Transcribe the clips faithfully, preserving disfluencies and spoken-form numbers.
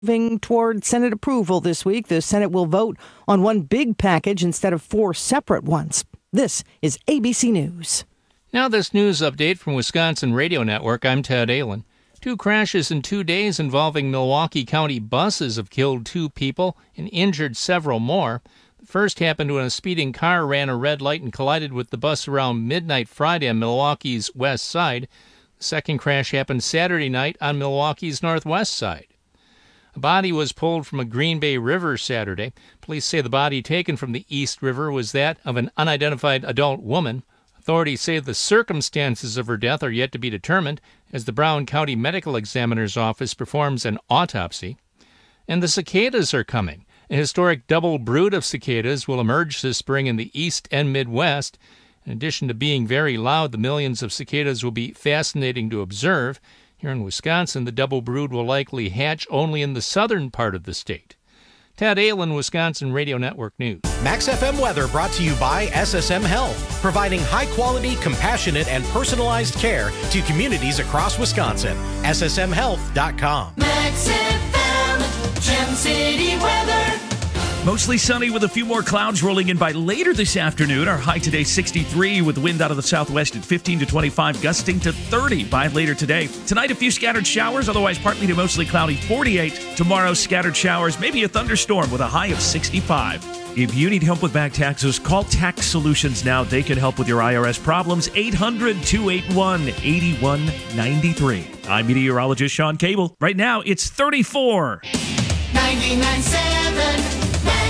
Moving toward Senate approval this week, the Senate will vote on one big package instead of four separate ones. This is A B C News. Now this news update from Wisconsin Radio Network. I'm Ted Allen. Two crashes in two days involving Milwaukee County buses have killed two people and injured several more. The first happened when a speeding car ran a red light and collided with the bus around midnight Friday on Milwaukee's west side. The second crash happened Saturday night on Milwaukee's northwest side. A body was pulled from a Green Bay River Saturday. Police say the body taken from the East River was that of an unidentified adult woman. Authorities say the circumstances of her death are yet to be determined as the Brown County Medical Examiner's Office performs an autopsy. And the cicadas are coming. A historic double brood of cicadas will emerge this spring in the East and Midwest. In addition to being very loud, the millions of cicadas will be fascinating to observe. Here in Wisconsin, the double brood will likely hatch only in the southern part of the state. Ted Allen, Wisconsin Radio Network News. Max F M weather brought to you by S S M Health, providing high-quality, compassionate, and personalized care to communities across Wisconsin. S S M health dot com. Max F M, Gem City weather. Mostly sunny with a few more clouds rolling in by later this afternoon. Our high today sixty-three with the wind out of the southwest at fifteen to twenty-five, gusting to thirty by later today. Tonight, a few scattered showers, otherwise partly to mostly cloudy, forty-eight. Tomorrow, scattered showers, maybe a thunderstorm with a high of sixty-five. If you need help with back taxes, call Tax Solutions now. They can help with your I R S problems. eight hundred, two eight one, eight one nine three. I'm meteorologist Sean Cable. Right now, it's thirty-four. ninety-nine point seven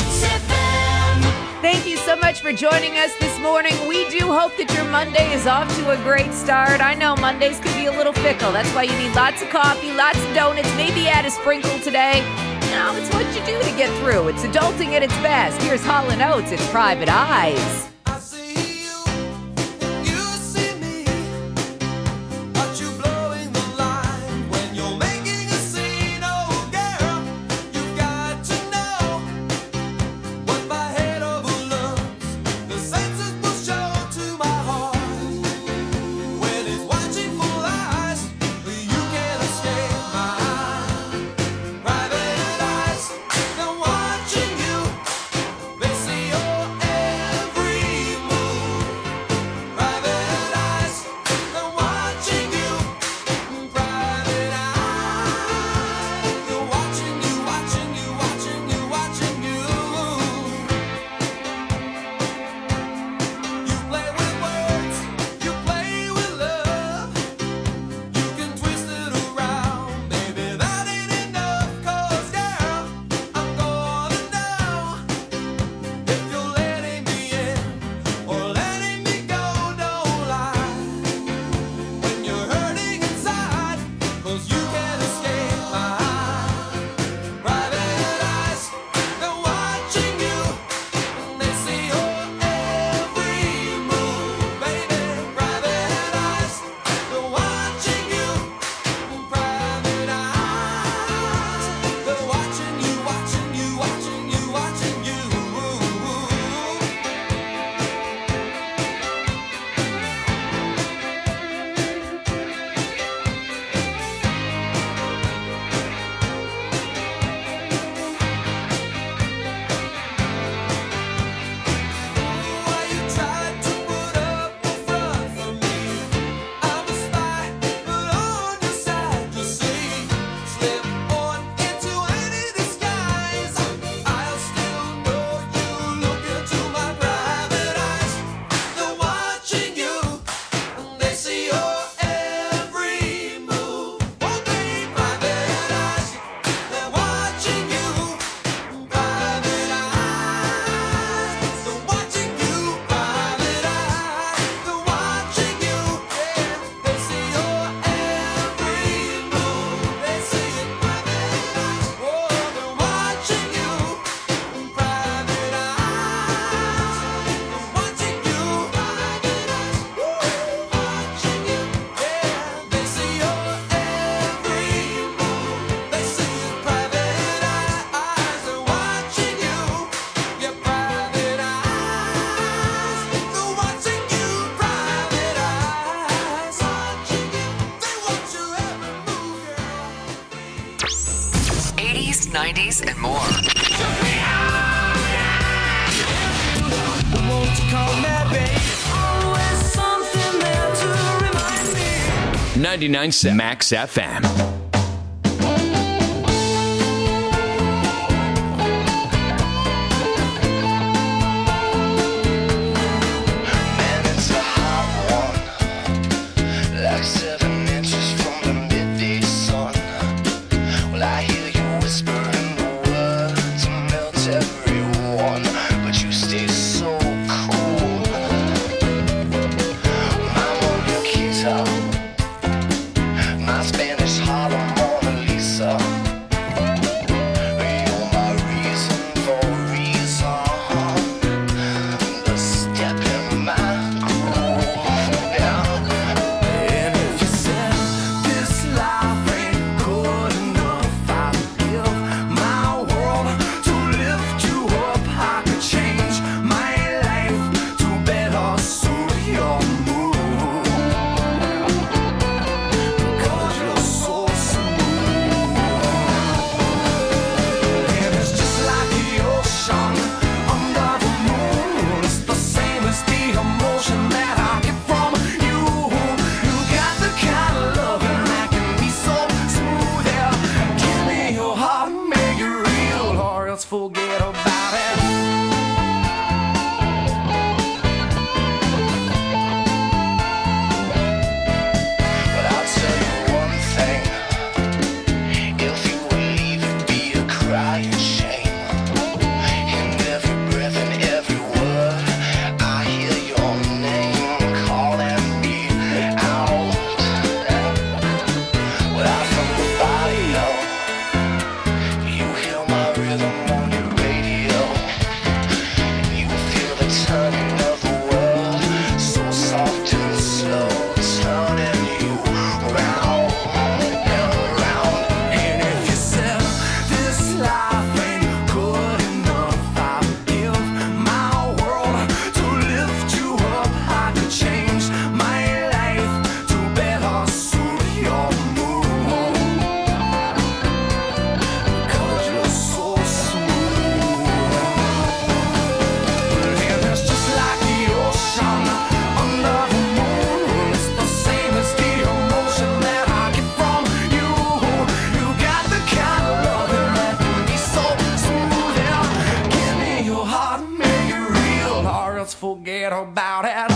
Thank you so much for joining us this morning. We do hope that your Monday is off to a great start. I know Mondays could be a little fickle. That's why you need lots of coffee, lots of donuts, maybe add a sprinkle today. You know, it's what you do to get through. It's adulting at its best. Here's Hall and Oates, it's Private Eyes. Watching you, they see your every eighties, nineties, and more. ninety-nine point seven Max F M. Forget about it.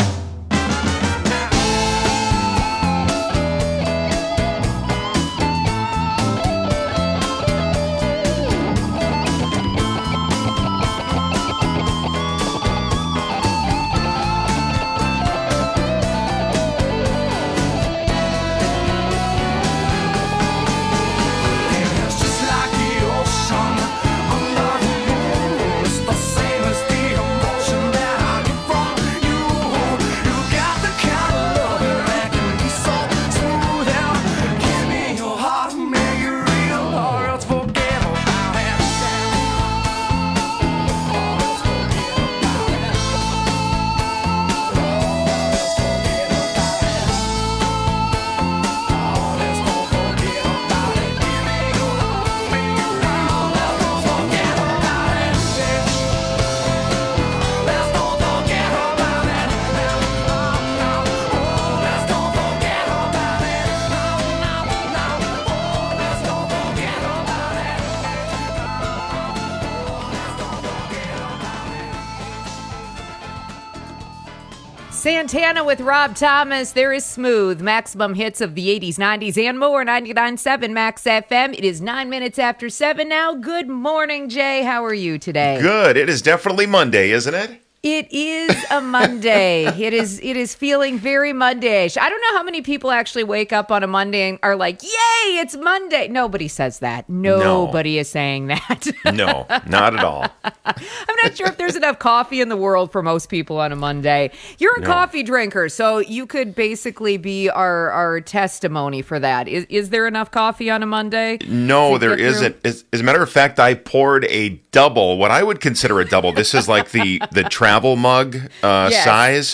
Santana with Rob Thomas. There is Smooth. Maximum hits of the eighties, nineties, and more. ninety-nine point seven Max F M. It is nine minutes after seven now. Good morning, Jay. How are you today? Good. It is definitely Monday, isn't it? It is a Monday. it is It is feeling very Monday-ish. I don't know how many people actually wake up on a Monday and are like, yay, it's Monday. Nobody says that. Nobody no. is saying that. No, not at all. I'm not sure if there's enough coffee in the world for most people on a Monday. You're a no. coffee drinker, so you could basically be our, our testimony for that. Is, is there enough coffee on a Monday? No, there isn't. As, as a matter of fact, I poured a double, what I would consider a double. This is like the, the travel mug uh, yes. size.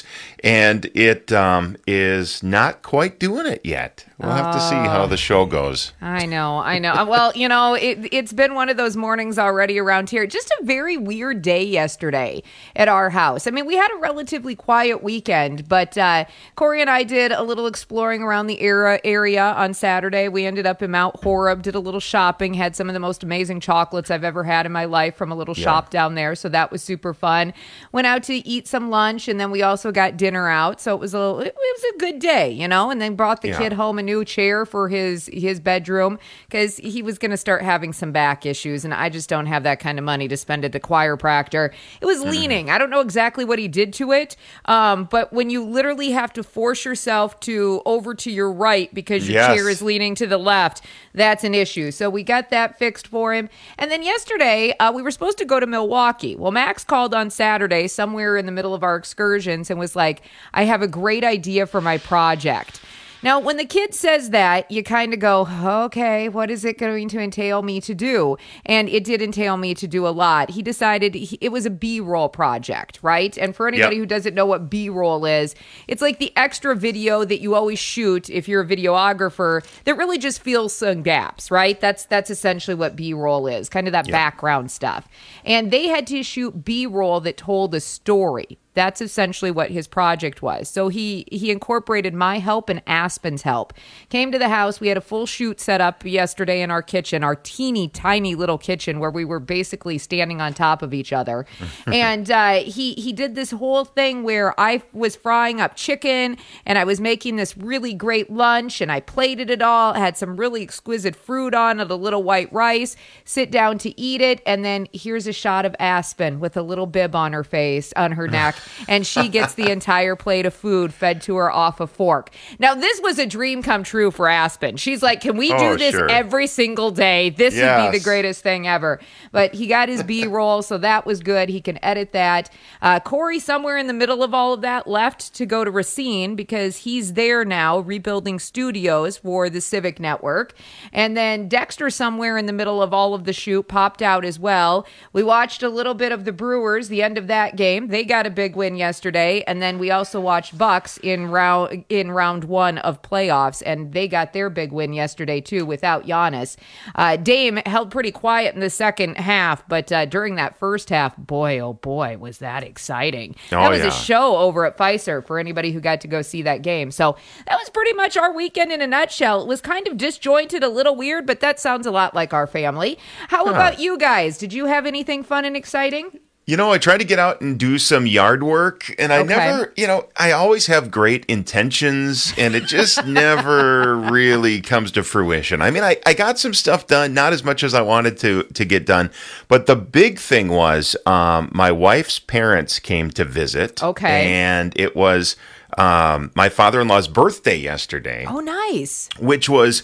and it um, is not quite doing it yet. We'll have to see how the show goes. I know, I know. Well, you know, it, it's been one of those mornings already around here. Just a very weird day yesterday at our house. I mean, we had a relatively quiet weekend, but uh, Corey and I did a little exploring around the era, area on Saturday. We ended up in Mount Horeb, did a little shopping, had some of the most amazing chocolates I've ever had in my life from a little yeah. shop down there. So that was super fun. Went out to eat some lunch, and then we also got dinner out. So it was a, it was a good day, you know, and then brought the yeah. kid home and new chair for his his bedroom because he was going to start having some back issues, and I just don't have that kind of money to spend at the chiropractor. It was leaning. I don't know exactly what he did to it, um, but when you literally have to force yourself to over to your right because your yes. chair is leaning to the left, that's an issue. So we got that fixed for him. And then yesterday, uh, we were supposed to go to Milwaukee. Well, Max called on Saturday somewhere in the middle of our excursions and was like, I have a great idea for my project. Now, when the kid says that, you kind of go, okay, what is it going to entail me to do? And it did entail me to do a lot. He decided he, it was a B-roll project, right? And for anybody yep. who doesn't know what B-roll is, it's like the extra video that you always shoot if you're a videographer that really just fills some gaps, right? That's that's essentially what B-roll is, kind of that yep. background stuff. And they had to shoot B-roll that told a story. That's essentially what his project was. So he he incorporated my help and Aspen's help. Came to the house. We had a full shoot set up yesterday in our kitchen, our teeny tiny little kitchen where we were basically standing on top of each other. and uh, he he did this whole thing where I was frying up chicken and I was making this really great lunch and I plated it all, had some really exquisite fruit on it, a little white rice, sit down to eat it, and then here's a shot of Aspen with a little bib on her face, on her neck. And she gets the entire plate of food fed to her off a fork. Now, this was a dream come true for Aspen. She's like, can we do oh, this sure. every single day? This yes. would be the greatest thing ever. But he got his B-roll, so that was good. He can edit that. Uh, Corey, somewhere in the middle of all of that, left to go to Racine because he's there now rebuilding studios for the Civic Network. And then Dexter, somewhere in the middle of all of the shoot, popped out as well. We watched a little bit of the Brewers, the end of that game. They got a big win yesterday, and then we also watched Bucks in round in round one of playoffs, and they got their big win yesterday too without Giannis. Uh, Dame held pretty quiet in the second half, but uh, during that first half, boy, oh boy, was that exciting. Oh, that was yeah. a show over at Pfizer for anybody who got to go see that game. So that was pretty much our weekend in a nutshell. It was kind of disjointed, a little weird, but that sounds a lot like our family. How huh. about you guys? Did you have anything fun and exciting? You know, I try to get out and do some yard work, and I okay. never, you know, I always have great intentions, and it just never really comes to fruition. I mean, I, I got some stuff done, not as much as I wanted to to get done, but the big thing was um, my wife's parents came to visit. Okay. And it was um, my father-in-law's birthday yesterday. Oh, nice. Which was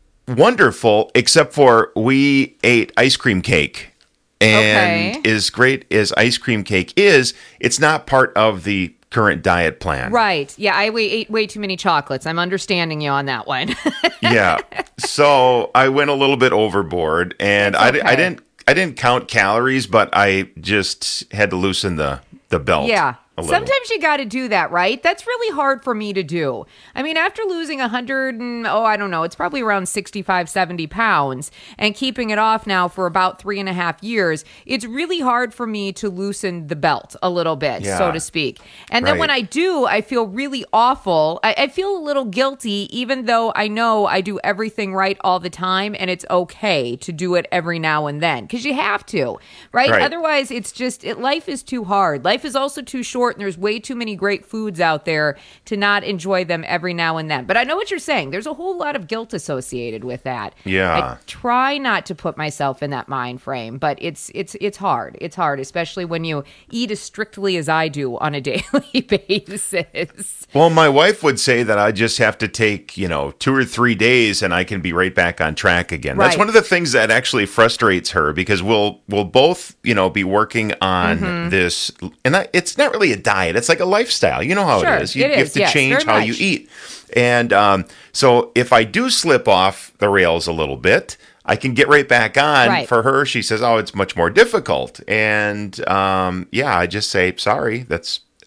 wonderful, except for we ate ice cream cake. And okay. as great as ice cream cake is, it's not part of the current diet plan. Right. Yeah, I ate way too many chocolates. I'm understanding you on that one. yeah. So I went a little bit overboard, and I, okay. I didn't I didn't count calories, but I just had to loosen the, the belt. Yeah. a little. Sometimes you got to do that, right? That's really hard for me to do. I mean, after losing one hundred and, oh, I don't know, it's probably around sixty-five, seventy pounds and keeping it off now for about three and a half years, it's really hard for me to loosen the belt a little bit, yeah. so to speak. And then right. when I do, I feel really awful. I, I feel a little guilty, even though I know I do everything right all the time and it's okay to do it every now and then because you have to, right? right? Otherwise, it's just, it, life is too hard. Life is also too short and there's way too many great foods out there to not enjoy them every now and then. But I know what you're saying. There's a whole lot of guilt associated with that. Yeah. I try not to put myself in that mind frame, but it's it's it's hard. It's hard, especially when you eat as strictly as I do on a daily basis. Well, my wife would say that I just have to take, you know, two or three days and I can be right back on track again. Right. That's one of the things that actually frustrates her because we'll we'll both, you know, be working on mm-hmm. this. And that, it's not really a diet. It's like a lifestyle. You know how sure, it is. You, it you have is, to yes, change very how much. you eat. And um, so if I do slip off the rails a little bit, I can get right back on. Right. For her, she says, oh, it's much more difficult. And um, yeah, I just say, sorry, that's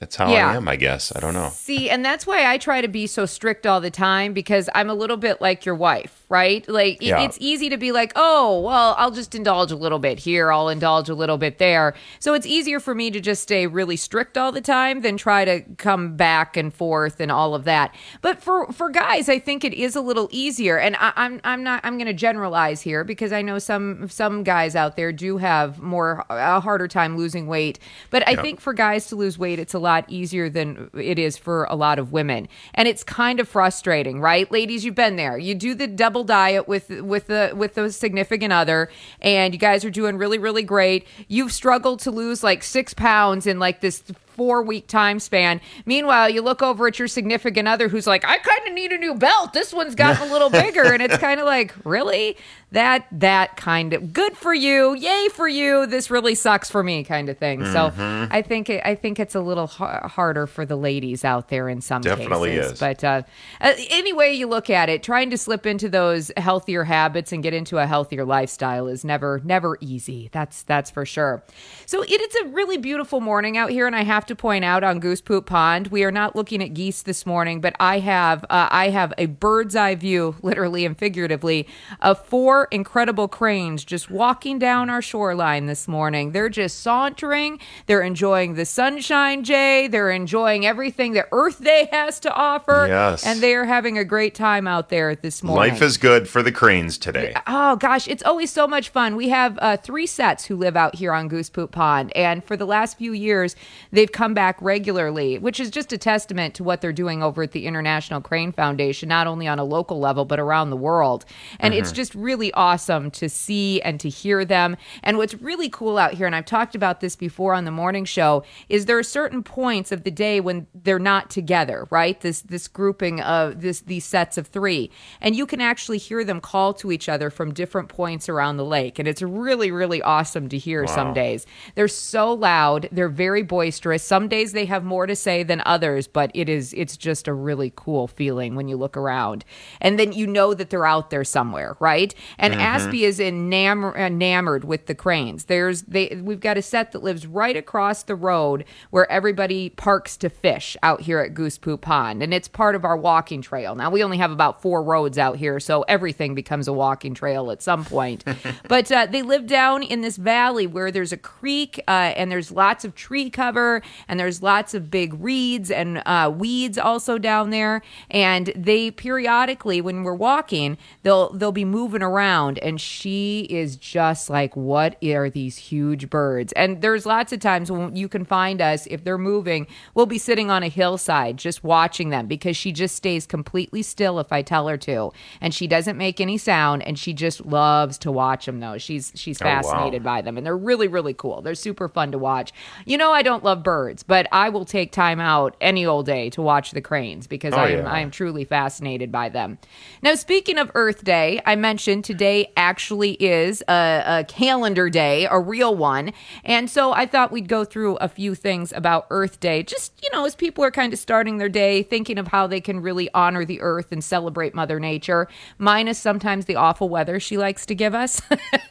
That's how Yeah. I am, I guess. I don't know. See, and that's why I try to be so strict all the time, because I'm a little bit like your wife, right? Like, it, Yeah. it's easy to be like, oh, well, I'll just indulge a little bit here, I'll indulge a little bit there. So it's easier for me to just stay really strict all the time than try to come back and forth and all of that. But for, for guys, I think it is a little easier. And I, I'm I'm not I'm going to generalize here, because I know some some guys out there do have more a harder time losing weight. But I Yeah. think for guys to lose weight, it's a lot easier than it is for a lot of women. And it's kind of frustrating, right? Ladies, you've been there. You do the double diet with with the with the significant other, and you guys are doing really, really great. You've struggled to lose like six pounds in like this four week time span. Meanwhile, you look over at your significant other who's like, I kind of need a new belt. This one's gotten a little bigger. And it's kind of like, really? That, that kind of good for you. Yay for you. This really sucks for me kind of thing. Mm-hmm. So I think, it, I think it's a little ha- harder for the ladies out there in some Definitely cases. is. But uh, uh, any way you look at it, trying to slip into those healthier habits and get into a healthier lifestyle is never, never easy. That's, that's for sure. So it, it's a really beautiful morning out here. And I have to point out on Goose Poop Pond, we are not looking at geese this morning, but I have uh, I have a bird's eye view, literally and figuratively, of four incredible cranes just walking down our shoreline this morning. They're just sauntering. They're enjoying the sunshine, Jay. They're enjoying everything that Earth Day has to offer. Yes. And they are having a great time out there this morning. Life is good for the cranes today. Oh, gosh, it's always so much fun. We have uh, three sets who live out here on Goose Poop Pond, and for the last few years, they've come back regularly, which is just a testament to what they're doing over at the International Crane Foundation, not only on a local level, but around the world. And mm-hmm. it's just really awesome to see and to hear them. And what's really cool out here, and I've talked about this before on the morning show, is there are certain points of the day when they're not together, right? This this grouping of this these sets of three. And you can actually hear them call to each other from different points around the lake. And it's really, really awesome to hear wow. some days. They're so loud. They're very boisterous. Some days they have more to say than others, but it is it's just a really cool feeling when you look around. And then you know that they're out there somewhere, right? And mm-hmm. Aspie is enam- enamored with the cranes. There's they we've got a set that lives right across the road where everybody parks to fish out here at Goose Poop Pond, and it's part of our walking trail. Now, we only have about four roads out here, so everything becomes a walking trail at some point. But uh, they live down in this valley where there's a creek, uh, and there's lots of tree cover, and there's lots of big reeds and uh, weeds also down there. And they periodically, when we're walking, they'll they'll be moving around, and she is just like, what are these huge birds? And there's lots of times when you can find us, if they're moving, we'll be sitting on a hillside just watching them, because she just stays completely still if I tell her to, and she doesn't make any sound, and she just loves to watch them though. She's she's fascinated oh, wow. by them, and they're really, really cool. They're super fun to watch. You know, I don't love birds, but I will take time out any old day to watch the cranes, because oh, I am yeah. I am truly fascinated by them. Now, speaking of Earth Day, I mentioned today actually is a, a calendar day, a real one, and so I thought we'd go through a few things about Earth Day, just, you know, as people are kind of starting their day, thinking of how they can really honor the earth and celebrate Mother Nature, minus sometimes the awful weather she likes to give us.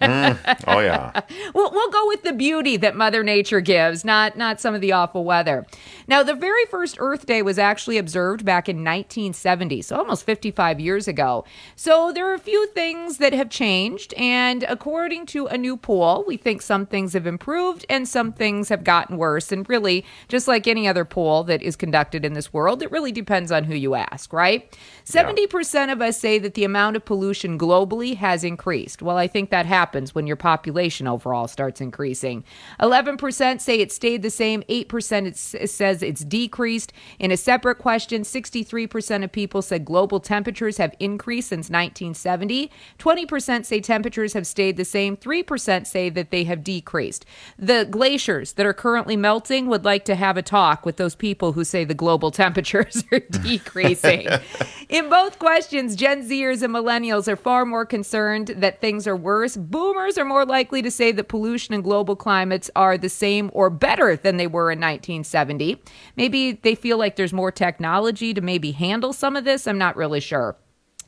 mm. Oh, yeah. We'll, we'll go with the beauty that Mother Nature gives, not, not some of the awful weather. Now, the very first Earth Day was actually observed back in nineteen seventy, so almost fifty-five years ago. So there are a few things that have changed, and according to a new poll, we think some things have improved and some things have gotten worse. And really, just like any other poll that is conducted in this world, it really depends on who you ask, right? seventy percent of us say that the amount of pollution globally has increased. Well, I think that happens when your population overall starts increasing. eleven percent say it stayed the same. eight percent it says it's decreased. In a separate question, sixty-three percent of people said global temperatures have increased since nineteen seventy. twenty percent say temperatures have stayed the same. three percent say that they have decreased. The glaciers that are currently melting would like to have a talk with those people who say the global temperatures are decreasing. In both questions, Gen Zers and millennials are far more concerned that things are worse. Boomers are more likely to say that pollution and global climates are the same or better than they were in nineteen seventy. Maybe they feel like there's more technology to maybe handle some of this. I'm not really sure.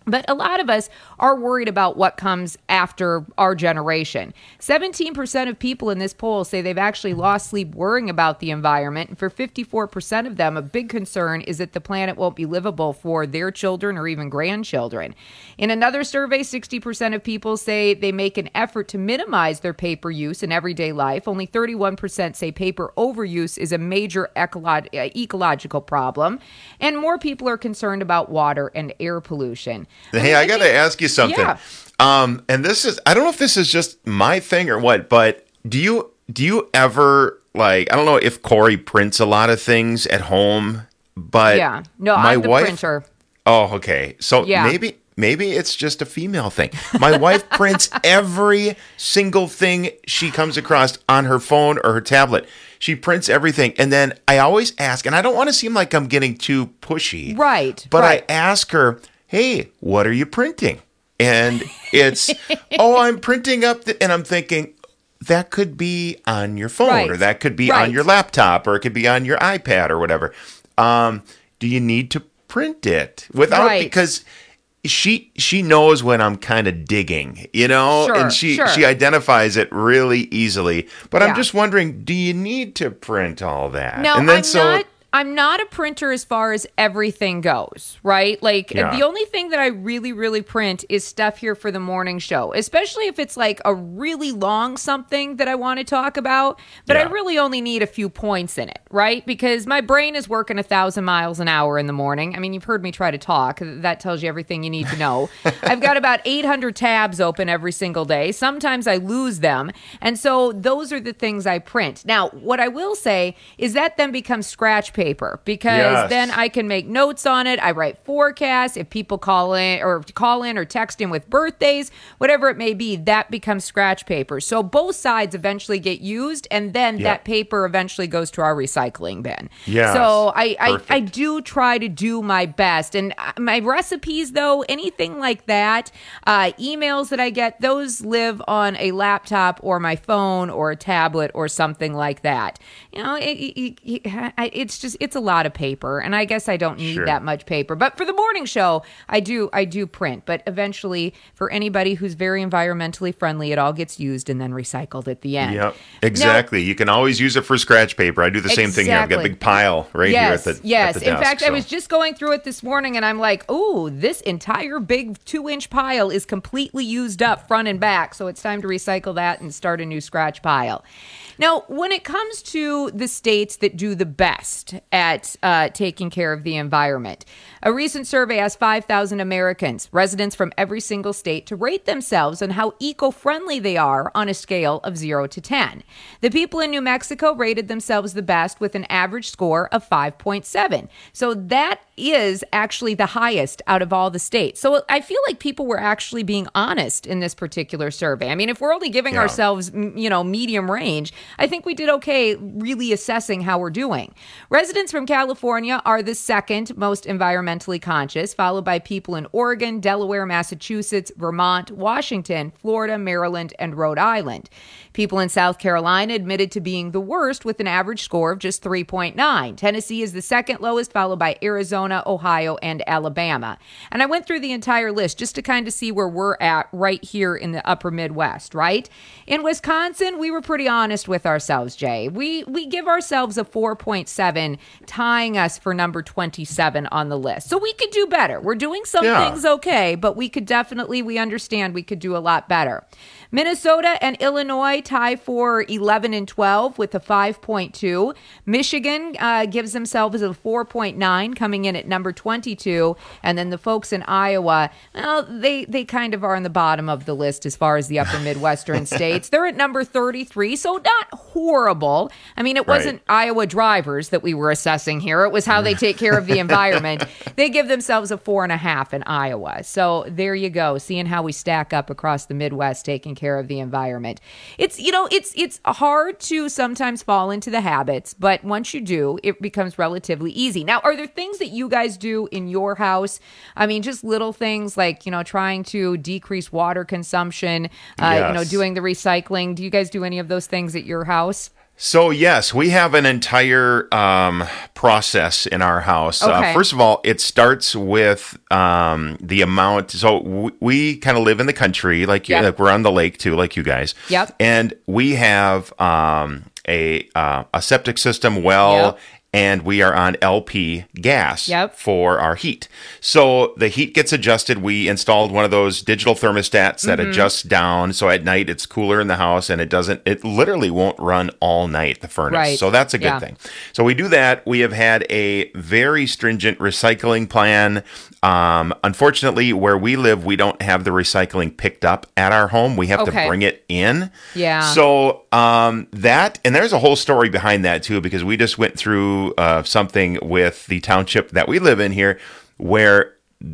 But a lot of us are worried about what comes after our generation. seventeen percent of people in this poll say they've actually lost sleep worrying about the environment. And for fifty-four percent of them, a big concern is that the planet won't be livable for their children or even grandchildren. In another survey, sixty percent of people say they make an effort to minimize their paper use in everyday life. Only thirty-one percent say paper overuse is a major ecolo- ecological problem. And more people are concerned about water and air pollution. Hey, I, mean, I, I got to think, ask you something. Yeah. Um, and this is, I don't know if this is just my thing or what, but do you, do you ever, like, I don't know if Corey prints a lot of things at home, but yeah, no, my I'm the wife, printer. Oh, okay. So yeah. maybe, maybe it's just a female thing. My wife prints every single thing she comes across on her phone or her tablet. She prints everything. And then I always ask, and I don't want to seem like I'm getting too pushy. Right. But right. I ask her, hey, what are you printing? And it's, oh, I'm printing up, the, and I'm thinking, that could be on your phone, right. or that could be right. on your laptop, or it could be on your iPad or whatever. Um, do you need to print it without, right. because she she knows when I'm kind of digging, you know, sure, and she sure. she identifies it really easily. But yeah. I'm just wondering, do you need to print all that? No, and then I'm so, not. I'm not a printer as far as everything goes, right? Like Yeah. the only thing that I really, really print is stuff here for the morning show, especially if it's like a really long something that I want to talk about. But Yeah. I really only need a few points in it, right? Because my brain is working a thousand miles an hour in the morning. I mean, you've heard me try to talk. That tells you everything you need to know. I've got about eight hundred tabs open every single day. Sometimes I lose them. And so those are the things I print. Now, what I will say is that then becomes scratch paper. Paper because Yes. then I can make notes on it. I write forecasts. If people call in or call in or text in with birthdays, whatever it may be, that becomes scratch paper. So both sides eventually get used, and then Yep. that paper eventually goes to our recycling bin. Yes. So I, I, Perfect. I do try to do my best. And my recipes, though, anything like that, uh, emails that I get, those live on a laptop or my phone or a tablet or something like that. You know, it, it, it, it's just it's a lot of paper, and I guess I don't need Sure. that much paper. But for the morning show, I do I do print. But eventually, for anybody who's very environmentally friendly, it all gets used and then recycled at the end. Yep, exactly. Now, you can always use it for scratch paper. I do the same thing here. I've got a Exactly. big pile right yes, here at the yes. at the In desk, fact, I so. was just going through it this morning, and I'm like, "Ooh, this entire big two-inch pile is completely used up front and back. So it's time to recycle that and start a new scratch pile." Now, when it comes to the states that do the best at uh, taking care of the environment, a recent survey asked five thousand Americans, residents from every single state, to rate themselves on how eco-friendly they are on a scale of zero to ten. The people in New Mexico rated themselves the best with an average score of five point seven. So that is actually the highest out of all the states. So I feel like people were actually being honest in this particular survey. I mean, if we're only giving Yeah. ourselves, m- you know, medium range, I think we did okay really assessing how we're doing. Residents from California are the second most environmentally conscious, followed by people in Oregon, Delaware, Massachusetts, Vermont, Washington, Florida, Maryland, and Rhode Island. People in South Carolina admitted to being the worst with an average score of just three point nine. Tennessee is the second lowest, followed by Arizona, Ohio, and Alabama. And I went through the entire list just to kind of see where we're at right here in the upper Midwest, right? In Wisconsin, we were pretty honest with ourselves, Jay. We we give ourselves a four point seven, tying us for number twenty-seven on the list. So we could do better. We're doing some Yeah. things okay, but we could definitely, we understand we could do a lot better. Minnesota and Illinois tie for eleven and twelve with a five point two. Michigan uh, gives themselves a four point nine, coming in at number twenty-two. And then the folks in Iowa, well, they, they kind of are on the bottom of the list as far as the upper Midwestern states. They're at number thirty-three, so not horrible. I mean, it Right. wasn't Iowa drivers that we were assessing here. It was how they take care of the environment. They give themselves a four and a half in Iowa. So there you go, seeing how we stack up across the Midwest, taking care of the environment. It's, you know, it's it's hard to sometimes fall into the habits, but once you do, it becomes relatively easy. Now, are there things that you guys do in your house? I mean, just little things like, you know, trying to decrease water consumption, uh, you know, Yes. doing the recycling. Do you guys do any of those things at your house? So, yes, we have an entire um, process in our house. Okay. Uh, first of all, it starts with um, the amount. So, w- we kind of live in the country, like, you, Yep. like we're on the lake, too, like you guys. Yep. And we have um, a, uh, a septic system well. Yep. And we are on L P gas Yep. for our heat. So the heat gets adjusted. We installed one of those digital thermostats that Mm-hmm. adjusts down. So at night it's cooler in the house and it doesn't, it literally won't run all night, the furnace. Right. So that's a good Yeah. thing. So we do that. We have had a very stringent recycling plan. Um, unfortunately, where we live, we don't have the recycling picked up at our home. We have Okay. to bring it in. Yeah. So um, that, and there's a whole story behind that too, because we just went through uh, something with the township that we live in here where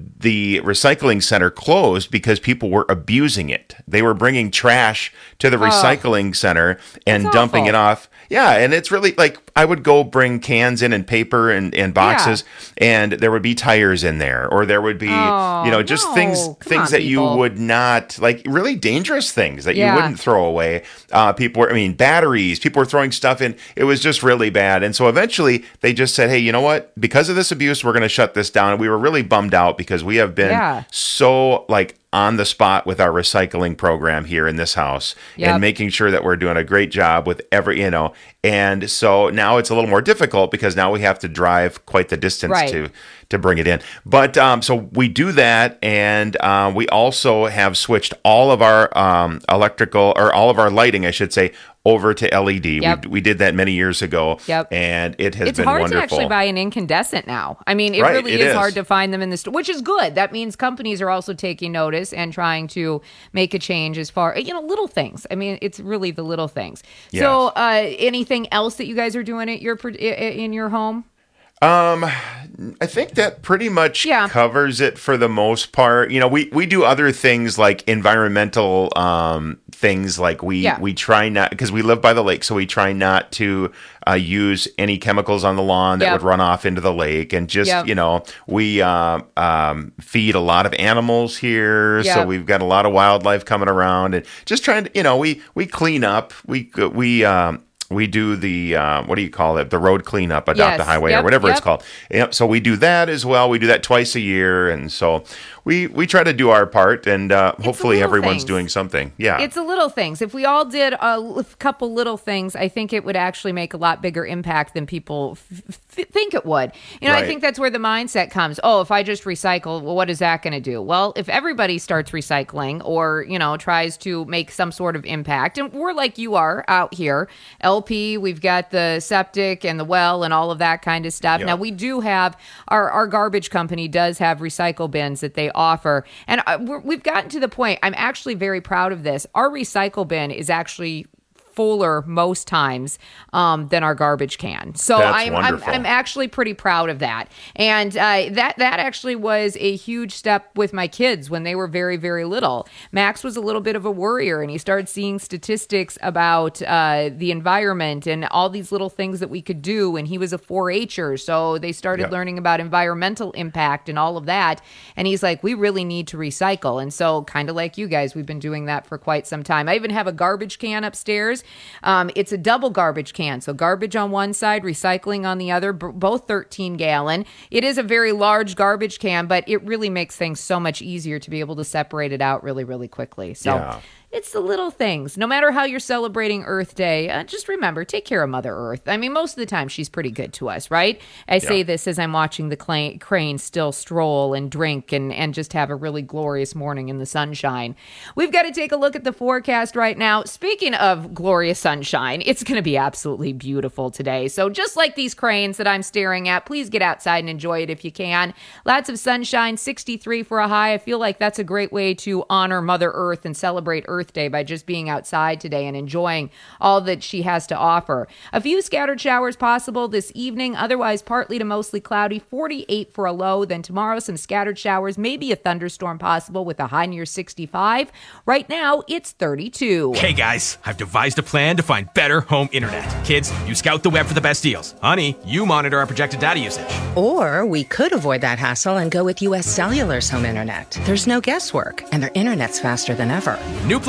the recycling center closed because people were abusing it. They were bringing trash to the recycling center and That's dumping awful. it off. Yeah, and it's really like I would go bring cans in and paper and, and boxes, and there would be tires in there, or there would be, Oh, you know, just no. things Come things on, that you people. would not, like really dangerous things that Yeah. you wouldn't throw away. Uh, people were, I mean, batteries, people were throwing stuff in. It was just really bad. And so eventually they just said, hey, you know what? Because of this abuse, we're going to shut this down. And we were really bummed out because we have been Yeah. so like on the spot with our recycling program here in this house Yep. and making sure that we're doing a great job with every, you know, and so now it's a little more difficult because now we have to drive quite the distance Right. to to bring it in. But um, so we do that, and uh, we also have switched all of our um, electrical or all of our lighting, I should say, over to L E D. Yep. We, we did that many years ago, Yep. and it has It's been hard wonderful. to actually buy an incandescent now. I mean, it Right, really it is, is. hard to find them in the store, which is good. That means companies are also taking notice and trying to make a change as far, you know, little things. I mean, it's really the little things. So, uh, anything else that you guys are doing at your pro- i- i- in your home? Um, I think that pretty much Yeah. covers it for the most part. You know, we, we do other things like environmental um, things. Like we Yeah. we try not, because we live by the lake, so we try not to uh, use any chemicals on the lawn that Yep. would run off into the lake. And just Yep. you know, we uh, um, feed a lot of animals here, so Yep. we've got a lot of wildlife coming around, and just trying to, you know, we we clean up. We we um, we do the uh, what do you call it? The road cleanup, adopt Yes. a highway, Yep. or whatever it's Yep. called. Yep. So we do that as well. We do that twice a year, and so we we try to do our part, and uh, hopefully little everyone's things. doing something. Yeah. It's the little things. If we all did a l- couple little things, I think it would actually make a lot bigger impact than people f- f- think it would. You know, I Right. think that's where the mindset comes. Oh, if I just recycle, well, what is that going to do? Well, if everybody starts recycling or, you know, tries to make some sort of impact, and we're like you are out here, L P, we've got the septic and the well and all of that kind of stuff. Yeah. Now, we do have, our, our garbage company does have recycle bins that they offer. And uh, we're, we've gotten to the point, I'm actually very proud of this. Our recycle bin is actually fuller most times um, than our garbage can. So That's I'm, I'm wonderful. I'm actually pretty proud of that. And uh, that that actually was a huge step with my kids when they were very, very little. Max was a little bit of a worrier, and he started seeing statistics about uh, the environment and all these little things that we could do. And he was a four H-er, so they started Yeah. learning about environmental impact and all of that. And he's like, we really need to recycle. And so kind of like you guys, we've been doing that for quite some time. I even have a garbage can upstairs. Um, it's a double garbage can. So garbage on one side, recycling on the other, b- both thirteen gallon. It is a very large garbage can, but it really makes things so much easier to be able to separate it out really, really quickly. So Yeah. it's the little things. No matter how you're celebrating Earth Day, uh, just remember, take care of Mother Earth. I mean, most of the time she's pretty good to us, right? I say Yeah. this as I'm watching the cla- cranes still stroll and drink and, and just have a really glorious morning in the sunshine. We've got to take a look at the forecast right now. Speaking of glorious sunshine, it's going to be absolutely beautiful today. So just like these cranes that I'm staring at, please get outside and enjoy it if you can. Lots of sunshine, sixty-three for a high. I feel like that's a great way to honor Mother Earth and celebrate Earth Day by just being outside today and enjoying all that she has to offer. A few scattered showers possible this evening, otherwise partly to mostly cloudy, forty-eight for a low. Then tomorrow, some scattered showers, maybe a thunderstorm possible with a high near sixty-five. Right now, it's thirty-two. Hey guys, I've devised a plan to find better home internet. Kids, you scout the web for the best deals. Honey, you monitor our projected data usage. Or we could avoid that hassle and go with U S Cellular's home internet. There's no guesswork, and their internet's faster than ever. New plan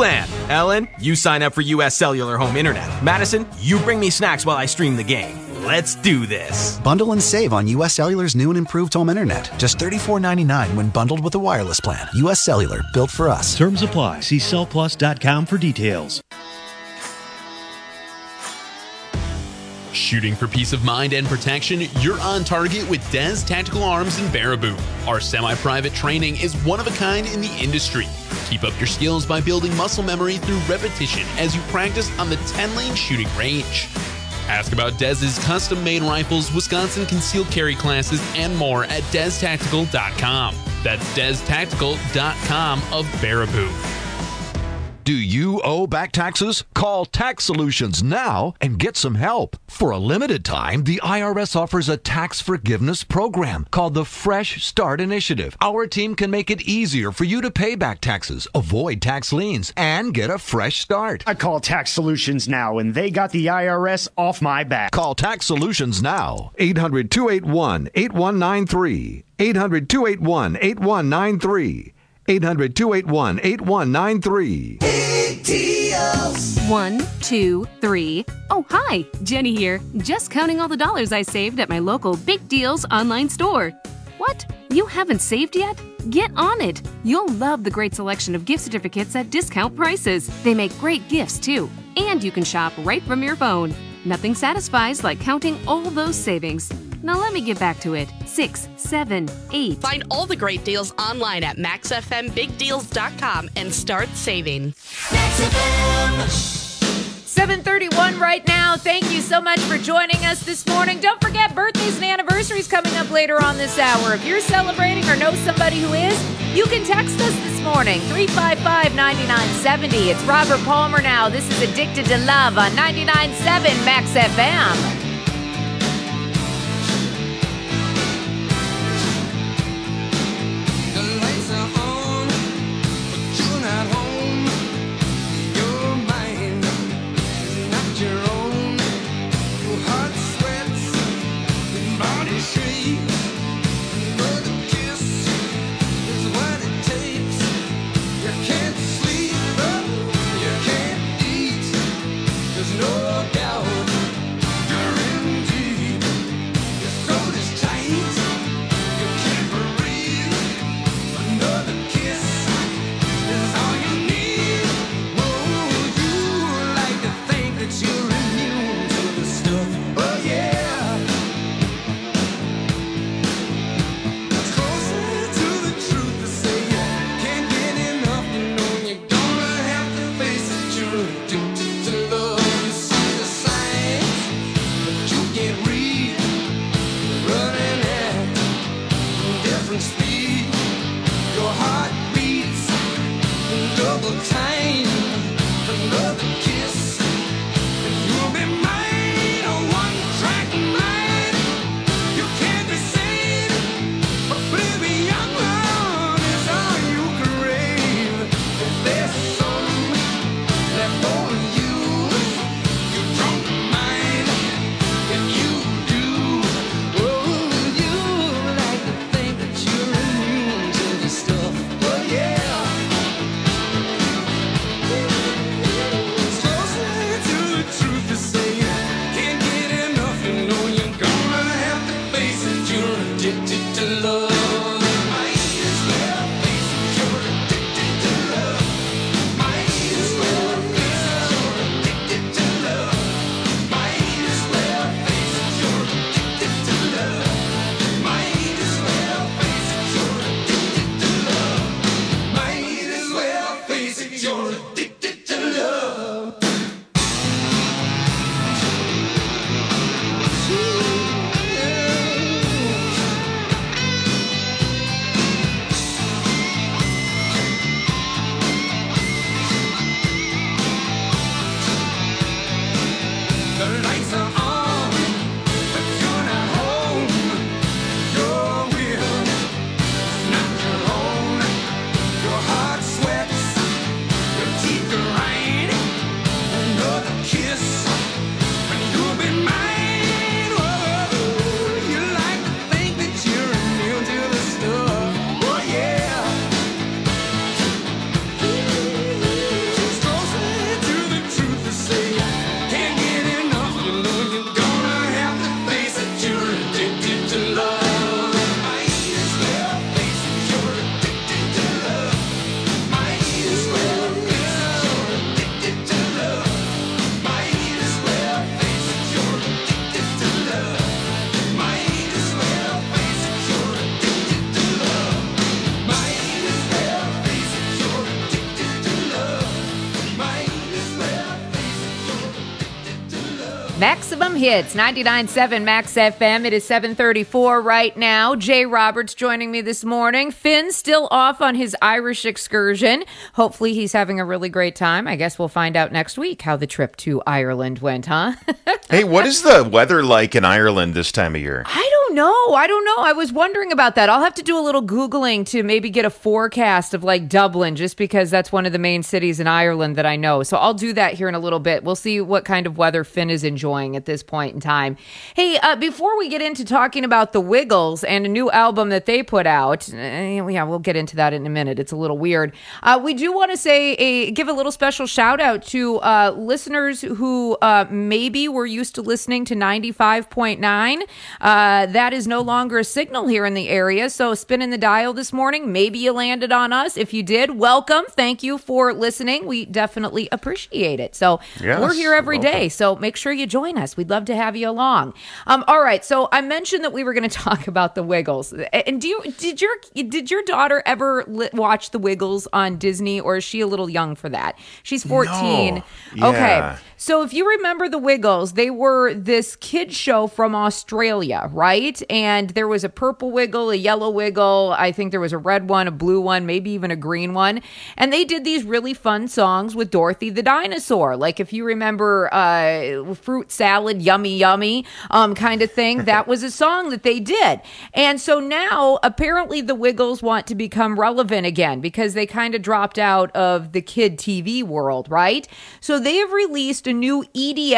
plan. Ellen, you sign up for U S Cellular Home Internet. Madison, you bring me snacks while I stream the game. Let's do this. Bundle and save on U S Cellular's new and improved home internet. Just thirty-four ninety-nine when bundled with a wireless plan. U S Cellular, built for us. Terms apply. See cell plus dot com for details. Shooting for peace of mind and protection, you're on target with Des Tactical Arms in Baraboo. Our semi-private training is one of a kind in the industry. Keep up your skills by building muscle memory through repetition as you practice on the ten-lane shooting range. Ask about Dez's custom-made rifles, Wisconsin concealed carry classes, and more at des tactical dot com. That's des tactical dot com of Baraboo. Do you owe back taxes? Call Tax Solutions now and get some help. For a limited time, the I R S offers a tax forgiveness program called the Fresh Start Initiative. Our team can make it easier for you to pay back taxes, avoid tax liens, and get a fresh start. I call Tax Solutions now, and they got the I R S off my back. Call Tax Solutions now. eight hundred, two eight one, eight one nine three. eight hundred, two eight one, eight one nine three. eight hundred, two eight one, eight one nine three. Big deals. One, two, three. Oh, hi. Jenny here. Just counting all the dollars I saved at my local Big Deals online store. What? You haven't saved yet? Get on it. You'll love the great selection of gift certificates at discount prices. They make great gifts, too. And you can shop right from your phone. Nothing satisfies like counting all those savings. Now let me get back to it. Six, seven, eight. Find all the great deals online at max f m big deals dot com and start saving. seven thirty-one right now. Thank you so much for joining us this morning. Don't forget, birthdays and anniversaries coming up later on this hour. If you're celebrating or know somebody who is, you can text us this morning, three five five, nine nine seven zero. It's Robert Palmer now. This is Addicted to Love on ninety-nine point seven Max F M. Maximum Hits, ninety-nine point seven Max F M. It is seven thirty-four right now. Jay Roberts joining me this morning. Finn's still off on his Irish excursion. Hopefully he's having a really great time. I guess we'll find out next week how the trip to Ireland went, huh? Hey, what is the weather like in Ireland this time of year? I don't know. I don't know. I was wondering about that. I'll have to do a little Googling to maybe get a forecast of like Dublin, just because that's one of the main cities in Ireland that I know. So I'll do that here in a little bit. We'll see what kind of weather Finn is enjoying at this point in time. Hey, uh, before we get into talking about the Wiggles and a new album that they put out, uh, yeah, we'll get into that in a minute. It's a little weird. Uh, we do want to say a give a little special shout out to uh, listeners who uh, maybe were used to listening to ninety-five point nine. Uh, that is no longer a signal here in the area. So spinning the dial this morning, maybe you landed on us. If you did, welcome. Thank you for listening. We definitely appreciate it. So yes, we're here every welcome. day. So make sure you join us. We'd love to have you along. Um, all right. So I mentioned that we were going to talk about the Wiggles. And do you did your did your daughter ever li- watch the Wiggles on Disney, or is she a little young for that? She's fourteen. No. Okay. Yeah. So if you remember the Wiggles, they were this kid show from Australia, right? And there was a purple Wiggle, a yellow Wiggle. I think there was a red one, a blue one, maybe even a green one. And they did these really fun songs with Dorothy the dinosaur. Like if you remember uh, Fruit Salad, Yummy Yummy um, kind of thing, that was a song that they did. And so now apparently the Wiggles want to become relevant again because they kind of dropped out of the kid T V world, right? So they have released a new E D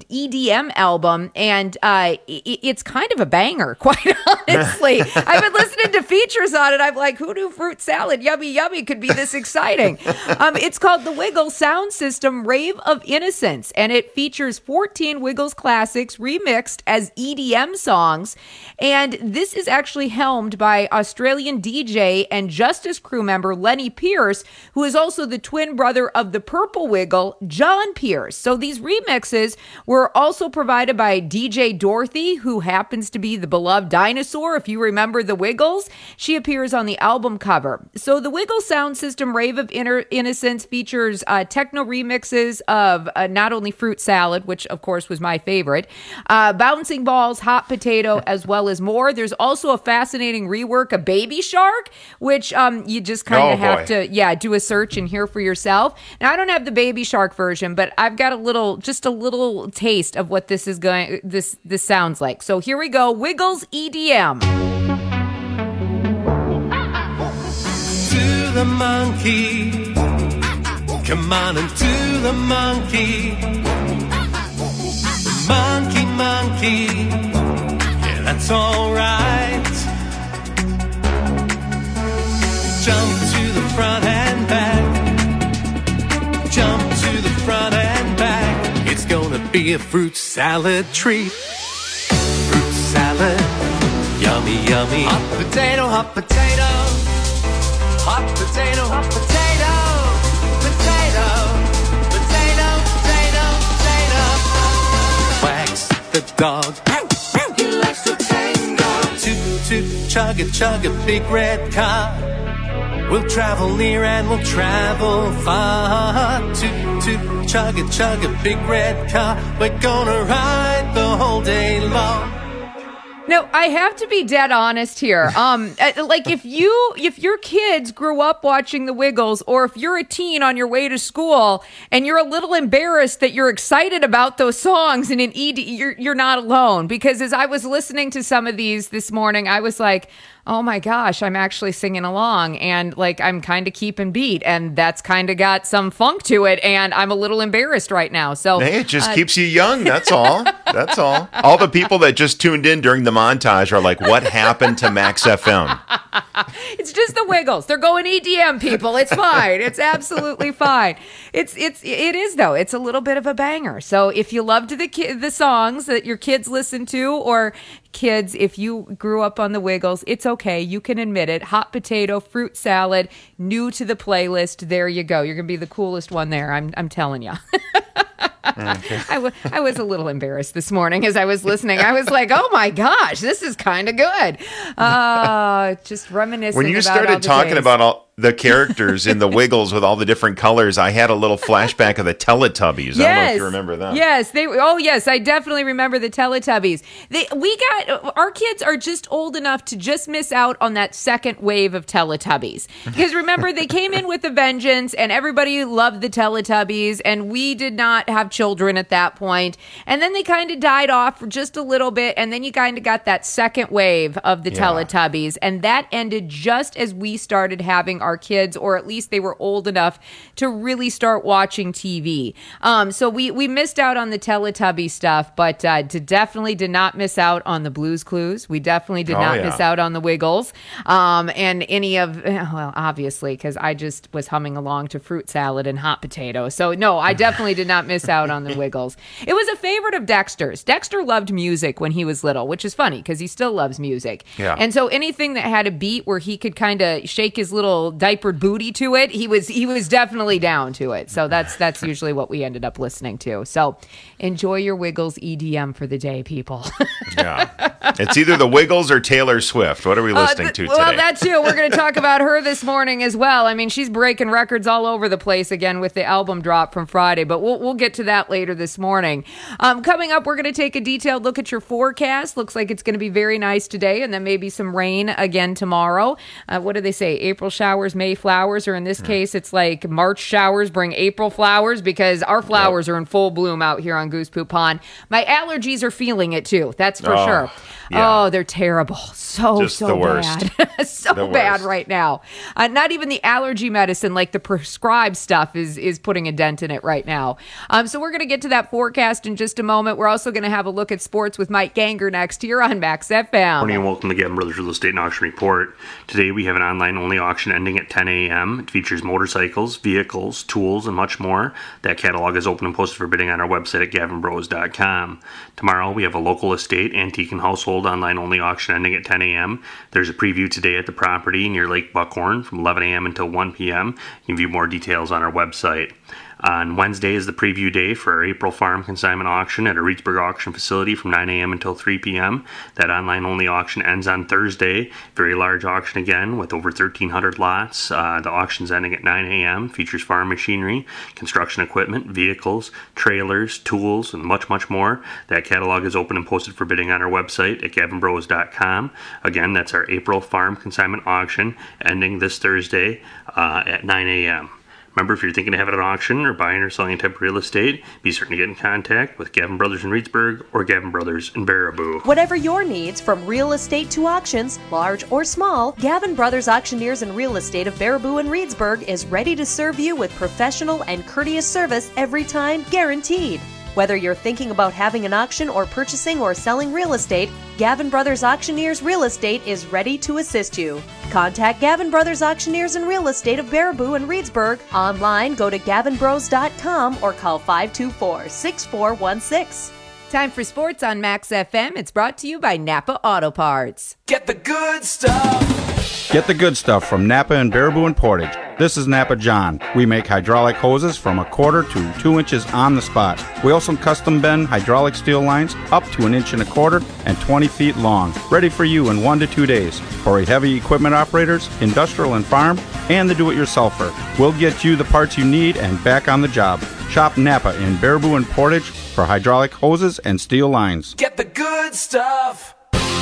M album, and uh, it's kind of a banger, quite honestly. I've been listening to features on it. I'm like, who knew Fruit Salad, Yummy Yummy could be this exciting? Um, it's called the Wiggle Sound System Rave of Innocence, and it features fourteen Wiggles classics remixed as E D M songs. And this is actually helmed by Australian D J and Justice crew member Lenny Pierce, who is also the twin brother of the Purple Wiggle, John Pierce. So these remixes were also provided by D J Dorothy, who happens to be the beloved dinosaur. If you remember the Wiggles, she appears on the album cover. So the Wiggle Sound System Rave of Inner Innocence features uh, techno remixes of uh, not only Fruit Salad, which of course was my favorite, uh, Bouncing Balls, Hot Potato, as well as more. There's also a fascinating rework of Baby Shark, which um, you just kind of Oh, have boy. to, yeah, do a search and hear for yourself. Now, I don't have the Baby Shark version, but I've got a little, just a little taste of what this is going, this this sounds like. So here we go, Wiggles E D M. To the monkey, come on and to the monkey, monkey, monkey, yeah, that's all right. Jump to the front and back, jump to the front and back. It's gonna be a fruit salad treat. Fruit salad, yummy, yummy. Hot potato, hot potato. Hot potato, hot potato. Potato, potato, potato, potato. Wax the dog. He likes to tango. Toot, toot, chug a, chug a big red car. We'll travel near and we'll travel far. Toot, toot, chug a, chug a big red car. We're gonna ride the whole day long. No, I have to be dead honest here. Um, uh, like if you, if your kids grew up watching the Wiggles, or if you're a teen on your way to school and you're a little embarrassed that you're excited about those songs in an E D, you're you're not alone. Because as I was listening to some of these this morning, I was like, oh my gosh, I'm actually singing along, and like I'm kind of keeping beat, and that's kind of got some funk to it, and I'm a little embarrassed right now. So Hey, it just uh, keeps you young. That's all. That's all. All the people that just tuned in during the montage are like, what happened to Max F M? It's just the Wiggles. They're going E D M, people. It's fine. It's absolutely fine. It's it's it is though. It's a little bit of a banger. So if you loved the ki- the songs that your kids listen to, or kids, if you grew up on the Wiggles, it's okay. You can admit it. Hot potato, fruit salad, new to the playlist. There you go. You're gonna be the coolest one there. I'm I'm telling you. Okay. I, w- I was a little embarrassed this morning as I was listening. I was like, oh my gosh, this is kind of good. Uh, just reminiscing When you about all started the talking days. about all the characters in the Wiggles with all the different colors, I had a little flashback of the Teletubbies. Yes. I don't know if you remember that. Yes, they. Oh, yes, I definitely remember the Teletubbies. They, we got our kids are just old enough to just miss out on that second wave of Teletubbies, because remember they came in with a vengeance, and everybody loved the Teletubbies, and we did not have children at that point, and then they kind of died off for just a little bit, and then you kind of got that second wave of the Yeah. Teletubbies, and that ended just as we started having our kids, or at least they were old enough to really start watching T V. Um, so we we missed out on the Teletubby stuff, but uh, to definitely did not miss out on the Blues Clues. We definitely did Oh, not yeah. miss out on the Wiggles, um, and any of well, obviously, because I just was humming along to Fruit Salad and Hot Potato. So no, I definitely did not miss out on the Wiggles. It was a favorite of Dexter's. Dexter loved music when he was little, which is funny because he still loves music. Yeah. And so anything that had a beat where he could kind of shake his little diapered booty to it, he was he was definitely down to it. So that's that's usually what we ended up listening to. So enjoy your Wiggles E D M for the day, people. Yeah. It's either the Wiggles or Taylor Swift. What are we listening Uh, th- to well, today? that too. We're going to talk about her this morning as well. I mean, she's breaking records all over the place again with the album drop from Friday, but we'll we'll get to that later this morning. Um, coming up, we're going to take a detailed look at your forecast. Looks like it's going to be very nice today, and then maybe some rain again tomorrow. Uh, what do they say? April showers, May flowers, or in this case, it's like March showers bring April flowers, because our flowers are in full bloom out here on Goose Poop Pond. My allergies are feeling it too. That's for Oh, sure. yeah. Oh, they're terrible. So, Just so the worst. bad. so The bad worst. right now. Uh, not even the allergy medicine, like the prescribed stuff, is is putting a dent in it right now. Um, so we're going to get to that forecast in just a moment. We're also going to have a look at sports with Mike Ganger next here on Max F M. Morning and welcome to Gavin Brothers Real Estate and Auction Report. Today we have an online-only auction ending at ten a.m. It features motorcycles, vehicles, tools, and much more. That catalog is open and posted for bidding on our website at gavin bros dot com. Tomorrow we have a local estate, antique, and household online-only auction ending at ten a.m. There's a preview today at the property near Lake Buckhorn from eleven a.m. until one p.m. You can view more details on our website. On Wednesday is the preview day for our April farm consignment auction at a Reedsburg auction facility from nine a.m. until three p.m. That online-only auction ends on Thursday. Very large auction again with over thirteen hundred lots. Uh, the auction's ending at nine a.m. Features farm machinery, construction equipment, vehicles, trailers, tools, and much, much more. That catalog is open and posted for bidding on our website at gavin bros dot com. Again, that's our April farm consignment auction ending this Thursday uh, at nine a.m. Remember, if you're thinking of having an auction or buying or selling a type of real estate, be certain to get in contact with Gavin Brothers in Reedsburg or Gavin Brothers in Baraboo. Whatever your needs, from real estate to auctions, large or small, Gavin Brothers Auctioneers and Real Estate of Baraboo and Reedsburg is ready to serve you with professional and courteous service every time, guaranteed. Whether you're thinking about having an auction or purchasing or selling real estate, Gavin Brothers Auctioneers Real Estate is ready to assist you. Contact Gavin Brothers Auctioneers and Real Estate of Baraboo and Reedsburg. Online, go to gavin bros dot com or call five two four, six four one six. Time for sports on Max F M. It's brought to you by Napa Auto Parts. Get the good stuff. Get the good stuff from Napa and Baraboo and Portage. This is Napa John. We make hydraulic hoses from a quarter to two inches on the spot. We also custom bend hydraulic steel lines up to an inch and a quarter and twenty feet long. Ready for you in one to two days. For heavy equipment operators, industrial and farm, and the do-it-yourselfer. We'll get you the parts you need and back on the job. Shop Napa in Baraboo and Portage for hydraulic hoses and steel lines. Get the good stuff.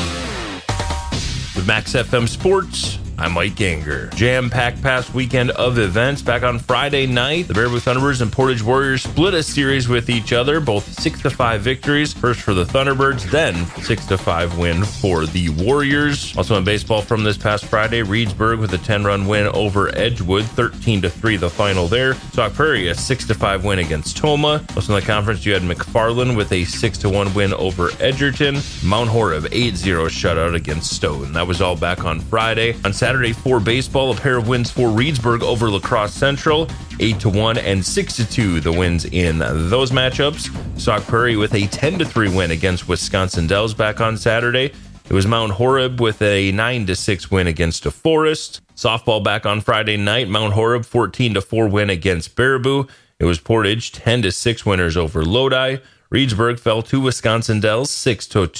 With Max F M Sports, I'm Mike Ganger. Jam-packed past weekend of events. Back on Friday night, the Baraboo Thunderbirds and Portage Warriors split a series with each other, both six to five victories. First for the Thunderbirds, then six to five win for the Warriors. Also in baseball from this past Friday, Reedsburg with a ten-run win over Edgewood, thirteen to three the final there. Sauk Prairie a six to five win against Toma. Also in the conference, you had McFarland with a six to one win over Edgerton. Mount Horeb eight zero shutout against Stoughton. That was all back on Friday. On Saturday, Saturday for baseball, a pair of wins for Reedsburg over La Crosse Central, eight to one and six to two the wins in those matchups. Sauk Prairie with a ten to three win against Wisconsin Dells back on Saturday. It was Mount Horeb with a nine to six win against DeForest. Softball back on Friday night, Mount Horeb fourteen to four win against Baraboo. It was Portage ten to six winners over Lodi. Reedsburg fell to Wisconsin Dells six to two.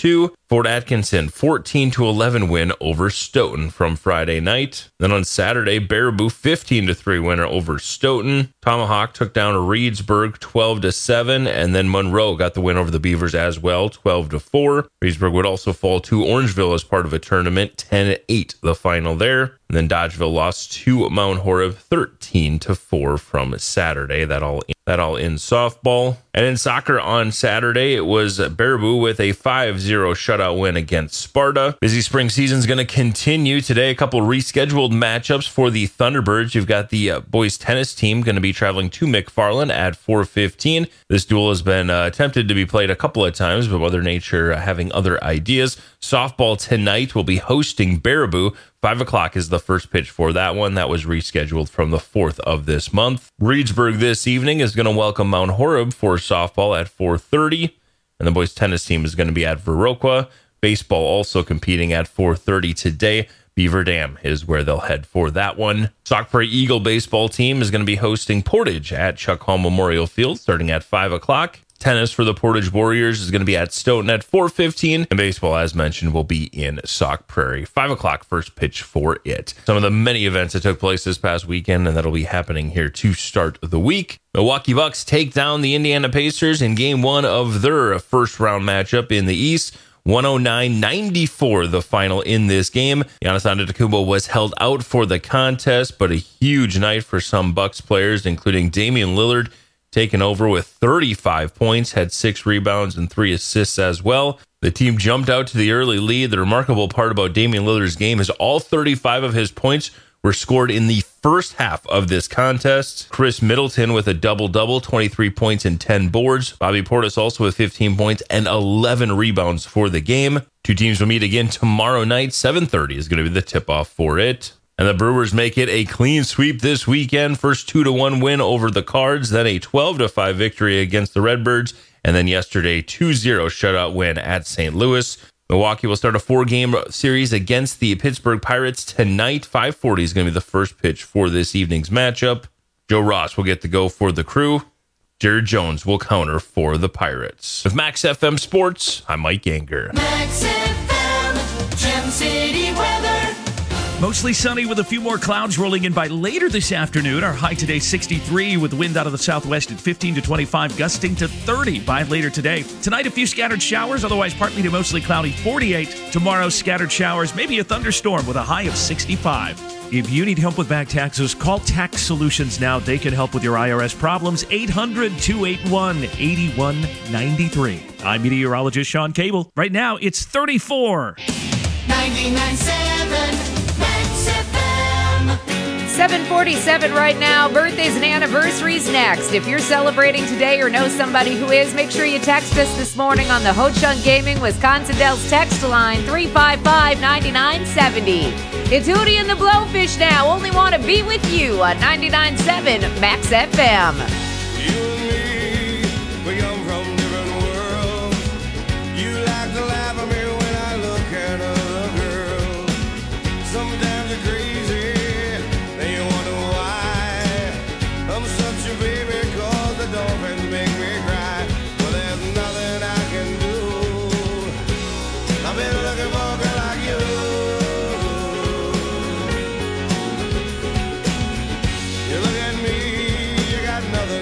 Fort Atkinson fourteen to eleven win over Stoughton from Friday night. Then on Saturday, Baraboo fifteen to three winner over Stoughton. Tomahawk took down Reedsburg twelve to seven, and then Monroe got the win over the Beavers as well, twelve to four. Reedsburg would also fall to Orangeville as part of a tournament, ten to eight the final there. And then Dodgeville lost to Mount Horeb thirteen to four from Saturday. That all in, that all in softball. And in soccer on Saturday, it was Baraboo with a five zero shutout win against Sparta. Busy spring season's going to continue today. A couple rescheduled matchups for the Thunderbirds. You've got the uh, boys tennis team going to be traveling to McFarland at four fifteen. This duel has been uh, attempted to be played a couple of times, but Mother Nature uh, having other ideas. Softball tonight will be hosting Baraboo. Five o'clock is the first pitch for that one. That was rescheduled from the fourth of this month. Reedsburg this evening is going to welcome Mount Horeb for softball at four thirty. And the boys tennis team is going to be at Viroqua. Baseball also competing at four thirty today. Beaver Dam is where they'll head for that one. Sauk Prairie Eagle baseball team is going to be hosting Portage at Chuck Hall Memorial Field starting at five o'clock. Tennis for the Portage Warriors is going to be at Stoughton at four fifteen. And baseball, as mentioned, will be in Sauk Prairie. five o'clock first pitch for it. Some of the many events that took place this past weekend, and that'll be happening here to start the week. Milwaukee Bucks take down the Indiana Pacers in game one of their first round matchup in the East. one oh nine ninety-four the final in this game. Giannis Antetokounmpo was held out for the contest, but a huge night for some Bucks players, including Damian Lillard, taken over with thirty-five points, had six rebounds and three assists as well. The team jumped out to the early lead. The remarkable part about Damian Lillard's game is all thirty-five of his points were scored in the first half of this contest. Chris Middleton with a double-double, twenty-three points and ten boards. Bobby Portis also with fifteen points and eleven rebounds for the game. Two teams will meet again tomorrow night. seven thirty is going to be the tip-off for it. And the Brewers make it a clean sweep this weekend. First two to one win over the Cards, then a twelve to five victory against the Redbirds, and then yesterday two zero shutout win at Saint Louis. Milwaukee will start a four-game series against the Pittsburgh Pirates tonight. five forty is going to be the first pitch for this evening's matchup. Joe Ross will get the go for the Crew. Jared Jones will counter for the Pirates. With Max F M Sports, I'm Mike Ganger. Max F M, Gem City weather. Mostly sunny with a few more clouds rolling in by later this afternoon. Our high today sixty-three with wind out of the southwest at fifteen to twenty-five, gusting to thirty by later today. Tonight, a few scattered showers, otherwise partly to mostly cloudy, forty-eight. Tomorrow, scattered showers, maybe a thunderstorm with a high of sixty-five. If you need help with back taxes, call Tax Solutions now. They can help with your I R S problems. eight hundred, two eight one, eight one nine three. I'm meteorologist Sean Cable. Right now, it's thirty-four. ninety-nine point seven Max F M. seven forty-seven right now. Birthdays and anniversaries next. If you're celebrating today or know somebody who is, make sure you text us this morning on the Ho Chunk Gaming Wisconsin Dells text line three five five, nine nine seven zero. It's Hootie and the Blowfish now. Only want to be with you on ninety-nine point seven Max F M. You and me, we come from different worlds. You like to laugh at me when I look at other girls. Sometimes you're crazy, then you wonder why. I'm such a baby cause the dolphins make me cry. Well, there's nothing I can do. I've been looking for a girl like you. You look at me, you got nothing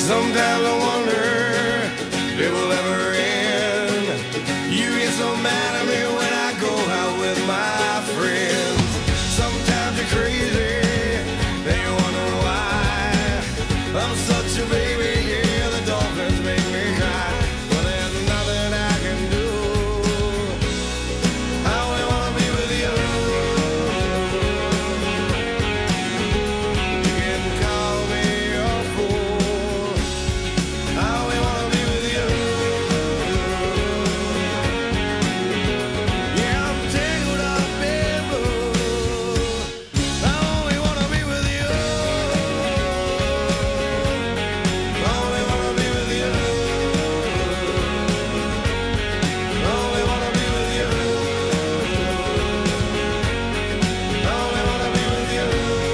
Sometimes I wonder if it will ever end. You get so mad at me when I go out with my friends. Sometimes you're crazy, and you wonder why. I'm such a baby, yeah, the dolphins make me cry. But there's nothing I can do. I only wanna be with you. You can call me a fool. I only wanna be with you. Yeah, I'm tangled up in blue. I only wanna be with you. I only wanna be with you. I only wanna be with you. I only wanna be with you.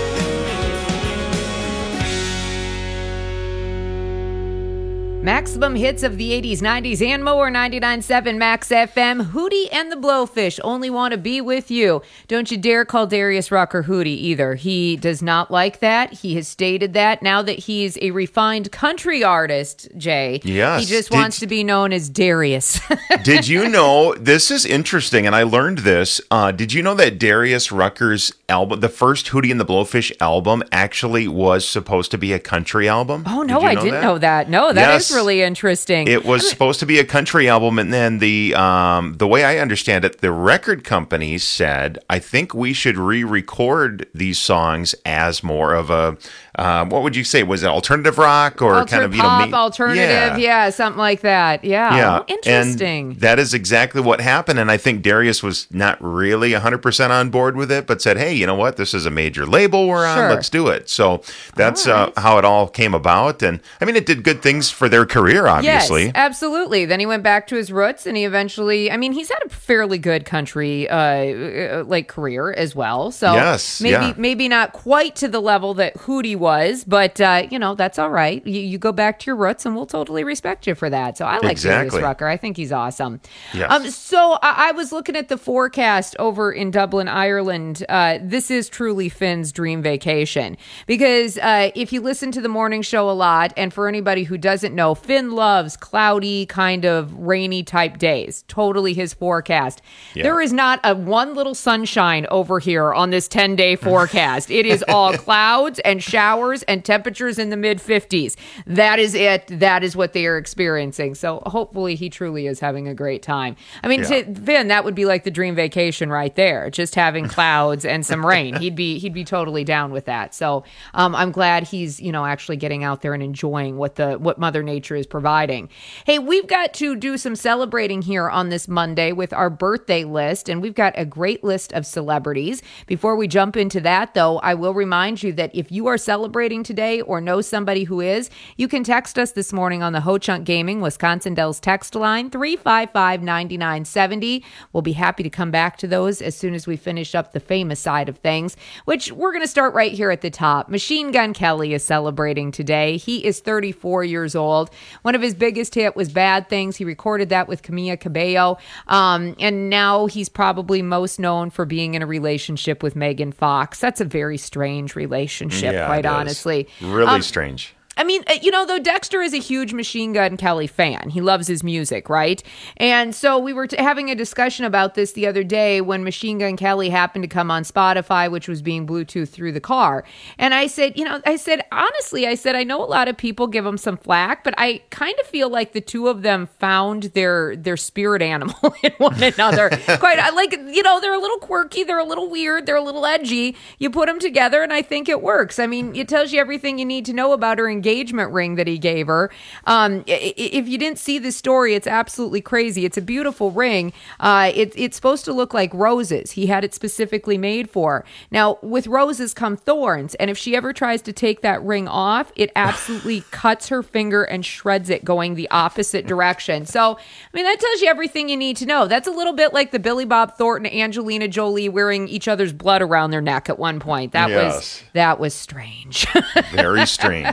Maximum hits of the eighties, nineties, and more. ninety-nine point seven Max F M. Hootie and the Blowfish, Only Want to Be With You. Don't you dare call Darius Rucker Hootie either. He does not like that. He has stated that. Now that he's a refined country artist, Jay, Yes. he just Did- wants to be known as Darius. Did you know, this is interesting, and I learned this. Uh, did you know that Darius Rucker's album, the first Hootie and the Blowfish album, actually was supposed to be a country album? Oh, no, Did you I know didn't that? know that. No, that is Yes. really interesting. It was supposed to be a country album, and then the um, the way I understand it, the record companies said, "I think we should re-record these songs as more of a uh, what would you say? Was it alternative rock or Alter- kind of you know pop, ma- alternative, yeah. something like that. Yeah, Yeah, Oh, interesting. And that is exactly what happened. And I think Darius was not really one hundred percent on board with it, but said, hey, you know what? This is a major label we're on. Sure. Let's do it. So that's uh, how it all came about. And I mean, it did good things for their career, obviously. Yes, absolutely. Then he went back to his roots, and he eventually, I mean, he's had a fairly good country uh, uh, like career as well. So Yes, maybe yeah. maybe not quite to the level that Hootie was, but uh, you know, that's all right. You, you go back to your roots, and we'll totally respect you for that. So I like Exactly. Darius Rucker. I think he's awesome. Yes. Um, so I, I was looking at the forecast over in Dublin, Ireland. Uh, this is truly Finn's dream vacation because uh, if you listen to the morning show a lot, and for anybody who doesn't know, Finn loves cloudy, kind of rainy type days. Totally his forecast. Yeah. There is not a one little sunshine over here on this ten-day forecast. It is all clouds and showers and temperatures in the mid fifties. That is it. That is what they are experiencing. So hopefully he truly is having a great time. I mean, Yeah. to Vin, that would be like the dream vacation right there. Just having clouds and some rain. He'd be he'd be totally down with that. So um, I'm glad he's you know actually getting out there and enjoying what the what Mother Nature is providing. Hey, we've got to do some celebrating here on this Monday with our birthday list, and we've got a great list of celebrities. Before we jump into that, though, I will remind you that if you are celebrating today or know somebody who is, you can text us this morning on the Ho Chunk Gaming Wisconsin Dells text line three five five, nine nine seven zero. We'll be happy to come back to those as soon as we finish up the famous side of things, which we're going to start right here at the top. Machine Gun Kelly is celebrating today. He is thirty-four years old. One of his biggest hit was Bad Things. He recorded that with Camila Cabello. Um, and now he's probably most known for being in a relationship with Megan Fox. That's a very strange relationship, Yeah, quite it is. honestly. Really Um, strange. I mean, uh, you know, though, Dexter is a huge Machine Gun Kelly fan. He loves his music, right? And so we were t- having a discussion about this the other day when Machine Gun Kelly happened to come on Spotify, which was being Bluetooth through the car. And I said, you know, I said, honestly, I said, I know a lot of people give him some flack, but I kind of feel like the two of them found their their spirit animal in one another. Quite, I like, you know, they're a little quirky, they're a little weird, they're a little edgy. You put them together, and I think it works. I mean, it tells you everything you need to know about her engagement ring that he gave her. Um, i- i- if you didn't see the story, it's absolutely crazy. It's a beautiful ring. Uh, it, it's supposed to look like roses. He had it specifically made for her. Now, with roses come thorns, and if she ever tries to take that ring off, it absolutely cuts her finger and shreds it going the opposite direction. So, I mean, that tells you everything you need to know. That's a little bit like the Billy Bob Thornton, Angelina Jolie wearing each other's blood around their neck at one point. That Yes. was that was strange. Very strange.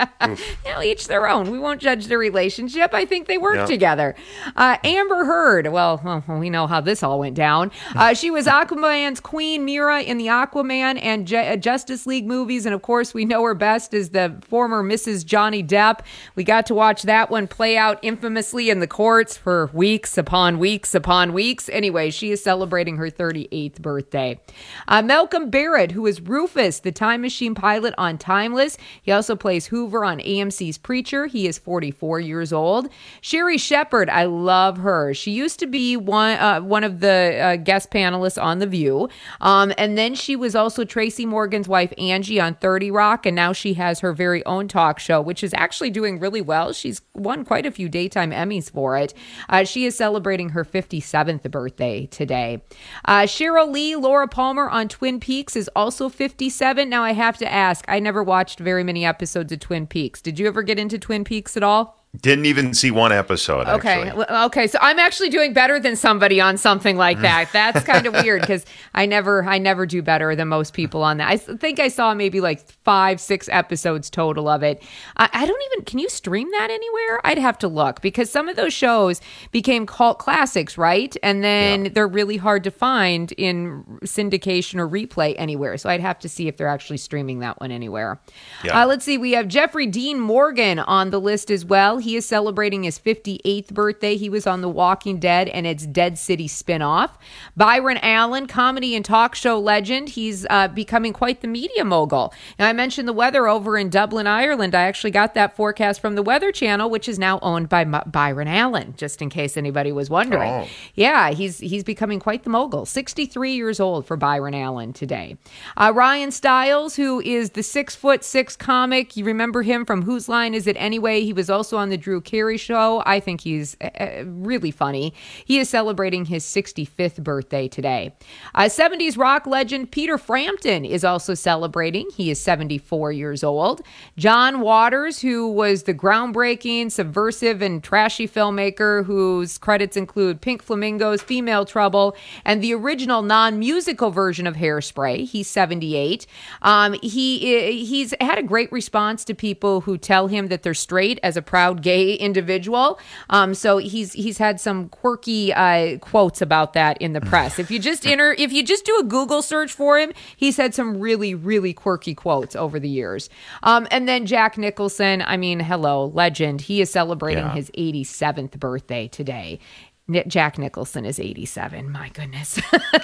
Now, each their own. We won't judge the relationship. I think they work Yeah. together. Uh, Amber Heard. Well, well, we know how this all went down. Uh, she was Aquaman's Queen Mira in the Aquaman and Ju- uh, Justice League movies. And of course, we know her best as the former Missus Johnny Depp. We got to watch that one play out infamously in the courts for weeks upon weeks upon weeks. Anyway, she is celebrating her thirty-eighth birthday. Uh, Malcolm Barrett, who is Rufus, the time machine pilot on Timeless. He also plays Hoover on A M C's Preacher. He is forty-four years old. Sherry Shepard, I love her. She used to be one uh, one of the uh, guest panelists on The View. Um, and then she was also Tracy Morgan's wife, Angie, on thirty Rock. And now she has her very own talk show, which is actually doing really well. She's won quite a few daytime Emmys for it. Uh, she is celebrating her fifty-seventh birthday today. Uh, Cheryl Lee, Laura Palmer on Twin Peaks is also fifty-seven. Now I have to ask, I never watched very many episodes of Twin Peaks. Did you ever get into Twin Peaks at all? Didn't even see one episode, Okay. actually. Well, okay. So I'm actually doing better than somebody on something like that. That's kind of weird because I never, I never do better than most people on that. I think I saw maybe like five, six episodes total of it. I, I don't even, can you stream that anywhere? I'd have to look because some of those shows became cult classics, right? And then yeah. they're really hard to find in syndication or replay anywhere. So I'd have to see if they're actually streaming that one anywhere. Yeah. Uh, let's see. We have Jeffrey Dean Morgan on the list as well. He is celebrating his fifty-eighth birthday. He was on The Walking Dead and its Dead City spinoff. Byron Allen, comedy and talk show legend. He's uh, becoming quite the media mogul. Now, I mentioned the weather over in Dublin, Ireland. I actually got that forecast from the Weather Channel, which is now owned by M- Byron Allen, just in case anybody was wondering. Oh. Yeah, he's he's becoming quite the mogul. sixty-three years old for Byron Allen today. Uh, Ryan Stiles, who is the six foot six comic. You remember him from Whose Line Is It Anyway? He was also on the Drew Carey Show. I think he's uh, really funny. He is celebrating his sixty-fifth birthday today. Uh, seventies rock legend Peter Frampton is also celebrating. He is seventy-four years old. John Waters, who was the groundbreaking, subversive, and trashy filmmaker whose credits include Pink Flamingos, Female Trouble, and the original non-musical version of Hairspray. He's seventy-eight. Um, he he's had a great response to people who tell him that they're straight as a proud gay individual. Um, so he's he's had some quirky uh, quotes about that in the press. If you just enter, if you just do a Google search for him, he's had some really, really quirky quotes over the years. Um, and then Jack Nicholson, I mean, hello, legend. He is celebrating Yeah. his eighty-seventh birthday today. Ni- Jack Nicholson is eighty-seven. My goodness.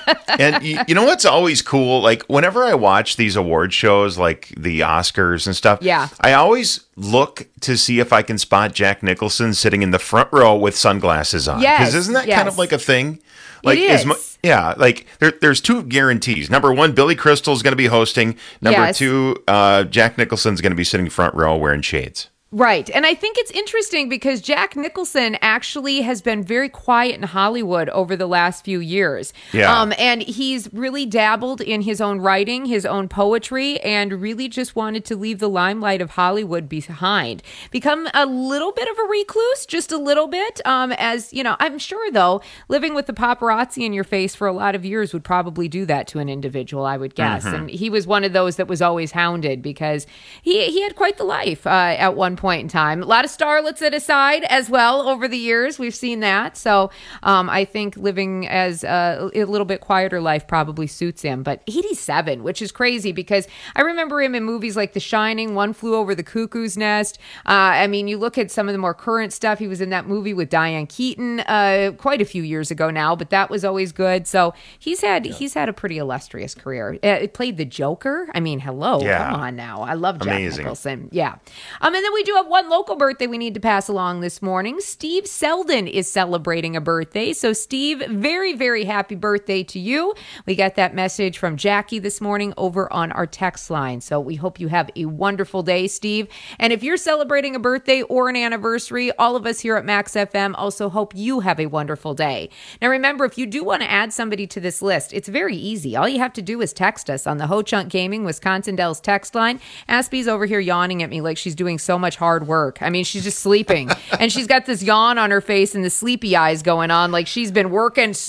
And you, you know what's always cool? Like whenever I watch these award shows, like the Oscars and stuff, Yeah. I always look to see if I can spot Jack Nicholson sitting in the front row with sunglasses on. Yes, Because isn't that yes. kind of like a thing? Like It as is. mu- yeah, like there, there's two guarantees. Number one, Billy Crystal's going to be hosting. Number Yes. two, uh, Jack Nicholson's going to be sitting front row wearing shades. Right. And I think it's interesting because Jack Nicholson actually has been very quiet in Hollywood over the last few years. Yeah. Um, and he's really dabbled in his own writing, his own poetry, and really just wanted to leave the limelight of Hollywood behind. Become a little bit of a recluse, just a little bit. Um, as, you know, I'm sure, though, living with the paparazzi in your face for a lot of years would probably do that to an individual, I would guess. Mhm. And he was one of those that was always hounded because he, he had quite the life uh, at one point. point in time. A lot of starlets at his side as well over the years. We've seen that. So um, I think living as a, a little bit quieter life probably suits him. But eighty-seven, which is crazy because I remember him in movies like The Shining, One Flew Over the Cuckoo's Nest. Uh, I mean, you look at some of the more current stuff. He was in that movie with Diane Keaton uh, quite a few years ago now, but that was always good. So he's had yeah. he's had a pretty illustrious career. Uh, it played the Joker. I mean, hello, yeah. come on now. I love Jack Amazing. Nicholson. Yeah. Um, and then we do have one local birthday we need to pass along this morning. Steve Selden is celebrating a birthday. So, Steve, very, very happy birthday to you. We got that message from Jackie this morning over on our text line. So, we hope you have a wonderful day, Steve. And if you're celebrating a birthday or an anniversary, all of us here at Max F M also hope you have a wonderful day. Now, remember, if you do want to add somebody to this list, it's very easy. All you have to do is text us on the Ho Chunk Gaming Wisconsin Dells text line. Aspie's over here yawning at me like she's doing so much hard work. I mean, she's just sleeping and she's got this yawn on her face and the sleepy eyes going on like she's been working